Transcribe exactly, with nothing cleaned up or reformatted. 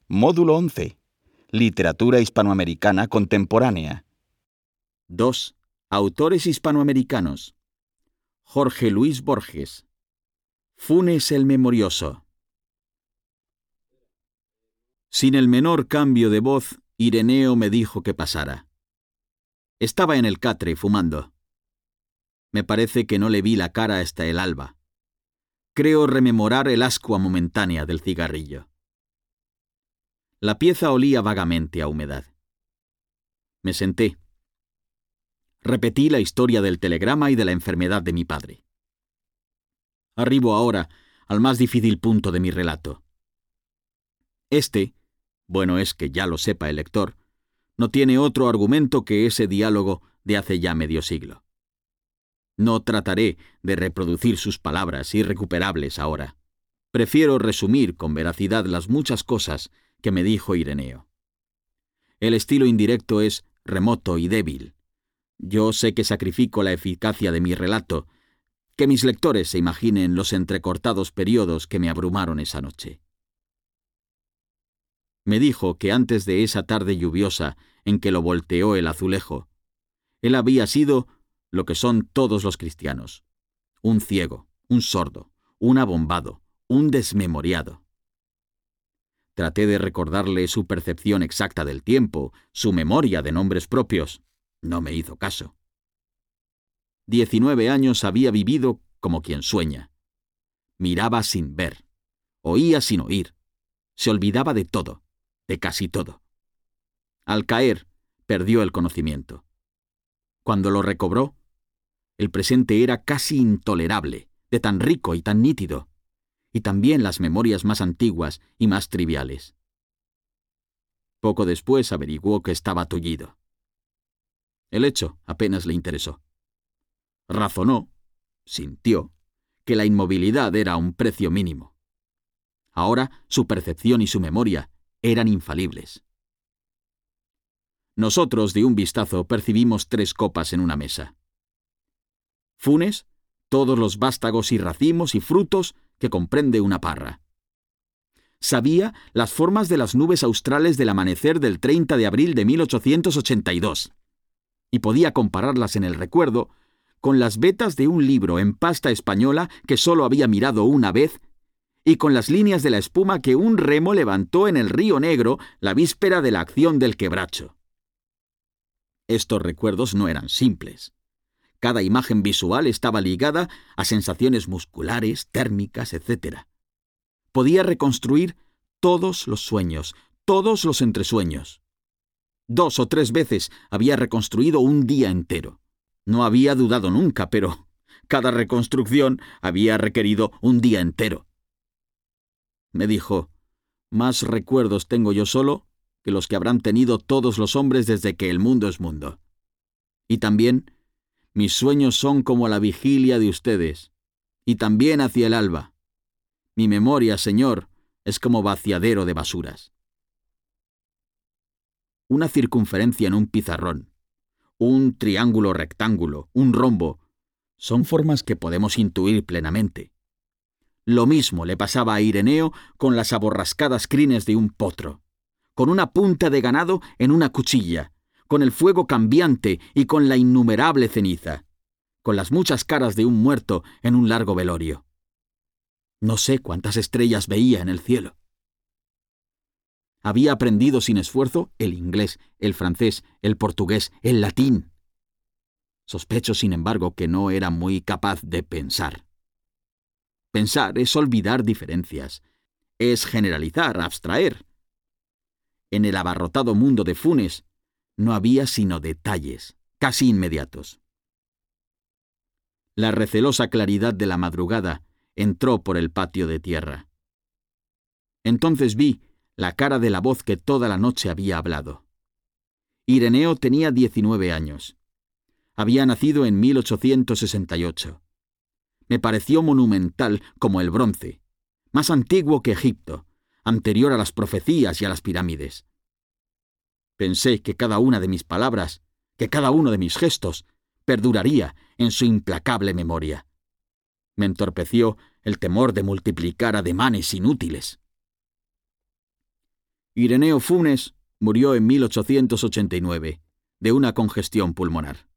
Módulo once. Literatura hispanoamericana contemporánea. dos. Autores hispanoamericanos. Jorge Luis Borges. Funes el Memorioso. Sin el menor cambio de voz, Ireneo me dijo que pasara. Estaba en el catre, fumando. Me parece que no le vi la cara hasta el alba. Creo rememorar el ascua momentánea del cigarrillo. La pieza olía vagamente a humedad. Me senté. Repetí la historia del telegrama y de la enfermedad de mi padre. Arribo ahora al más difícil punto de mi relato. Este, bueno es que ya lo sepa el lector, no tiene otro argumento que ese diálogo de hace ya medio siglo. No trataré de reproducir sus palabras irrecuperables ahora. Prefiero resumir con veracidad las muchas cosas que me dijo Ireneo. El estilo indirecto es remoto y débil. Yo sé que sacrifico la eficacia de mi relato, que mis lectores se imaginen los entrecortados periodos que me abrumaron esa noche. Me dijo que antes de esa tarde lluviosa en que lo volteó el azulejo, él había sido lo que son todos los cristianos: un ciego, un sordo, un abombado, un desmemoriado. Traté de recordarle su percepción exacta del tiempo, su memoria de nombres propios. No me hizo caso. Diecinueve años había vivido como quien sueña. Miraba sin ver, oía sin oír, se olvidaba de todo, de casi todo. Al caer, perdió el conocimiento. Cuando lo recobró, el presente era casi intolerable, de tan rico y tan nítido, y también las memorias más antiguas y más triviales. Poco después averiguó que estaba tullido. El hecho apenas le interesó. Razonó, sintió, que la inmovilidad era un precio mínimo. Ahora su percepción y su memoria eran infalibles. Nosotros, de un vistazo, percibimos tres copas en una mesa. Funes, todos los vástagos y racimos y frutos que comprende una parra. Sabía las formas de las nubes australes del amanecer del treinta de abril de mil ochocientos ochenta y dos. Y podía compararlas en el recuerdo con las vetas de un libro en pasta española que sólo había mirado una vez y con las líneas de la espuma que un remo levantó en el río Negro la víspera de la acción del Quebracho. Estos recuerdos no eran simples. Cada imagen visual estaba ligada a sensaciones musculares, térmicas, etcétera. Podía reconstruir todos los sueños, todos los entresueños. Dos o tres veces había reconstruido un día entero. No había dudado nunca, pero cada reconstrucción había requerido un día entero. Me dijo: más recuerdos tengo yo solo que los que habrán tenido todos los hombres desde que el mundo es mundo. Y también, mis sueños son como la vigilia de ustedes, y también hacia el alba. Mi memoria, Señor, es como vaciadero de basuras. Una circunferencia en un pizarrón, un triángulo rectángulo, un rombo, son formas que podemos intuir plenamente. Lo mismo le pasaba a Ireneo con las aborrascadas crines de un potro, con una punta de ganado en una cuchilla, con el fuego cambiante y con la innumerable ceniza, con las muchas caras de un muerto en un largo velorio. No sé cuántas estrellas veía en el cielo. Había aprendido sin esfuerzo el inglés, el francés, el portugués, el latín. Sospecho, sin embargo, que no era muy capaz de pensar. Pensar es olvidar diferencias, es generalizar, abstraer. En el abarrotado mundo de Funes no había sino detalles, casi inmediatos. La recelosa claridad de la madrugada entró por el patio de tierra. Entonces vi la cara de la voz que toda la noche había hablado. Ireneo tenía diecinueve años. Había nacido en mil ochocientos sesenta y ocho. Me pareció monumental como el bronce, más antiguo que Egipto, anterior a las profecías y a las pirámides. Pensé que cada una de mis palabras, que cada uno de mis gestos, perduraría en su implacable memoria. Me entorpeció el temor de multiplicar ademanes inútiles. Ireneo Funes murió en mil ochocientos ochenta y nueve de una congestión pulmonar.